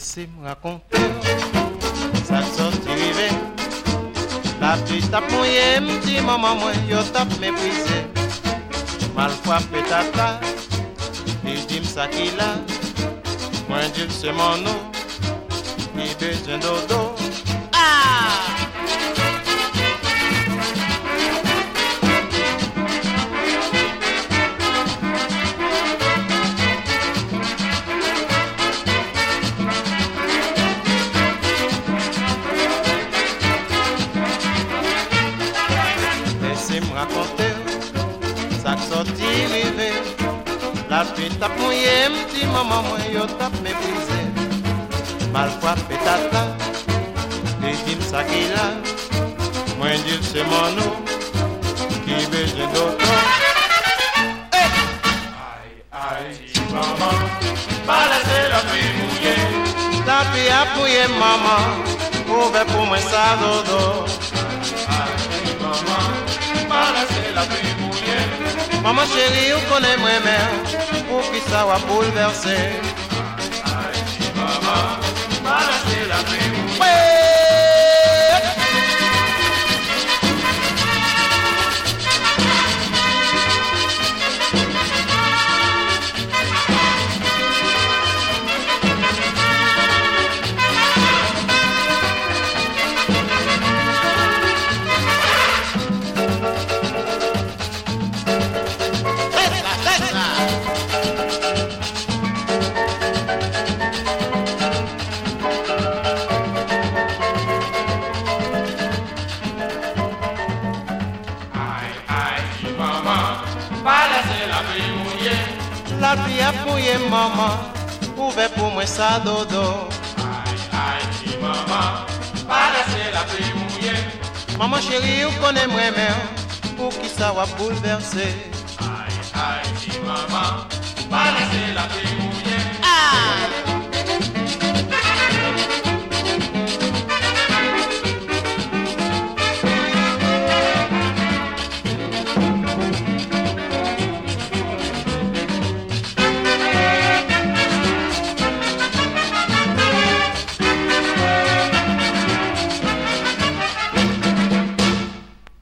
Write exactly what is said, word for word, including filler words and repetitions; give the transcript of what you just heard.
Laissez me raconter, ça sorti rivé. La pluie tape mouillé, m'dit maman moi, yo tape méprisé. Mal frappé tata, il dit m'sa qui là. Moi dit c'est mon nom, il besoin dodo. Ah! Me raconter, ça sorti rivé. La pluie tape mouillé, m'dit maman moi yo tape méprisé. Mal frappé tata, et dit m'sa qui là. Moi dit c'est mon nom, qui besoin d'auto. Hey! Aïe aïe maman, pas laisser la pluie mouiller. La pluie a mouillé maman, ouvert pour moi ça dodo. Aïe maman, c'est la pluie mouillée. Maman chérie, vous connaissez moi mère, pour qui ça va bouleverser. Aïe, maman, c'est la pluie mouillée. Ouais. La pluie a mouillé maman, ouvert pour moi ça dodo. Aïe aïe maman, pas laisser la pluie mouiller. Maman chérie, vous connaissez moi mère, pour qui ça va bouleverser. Aïe aïe maman, pas laisser la pluie mouiller. Ah!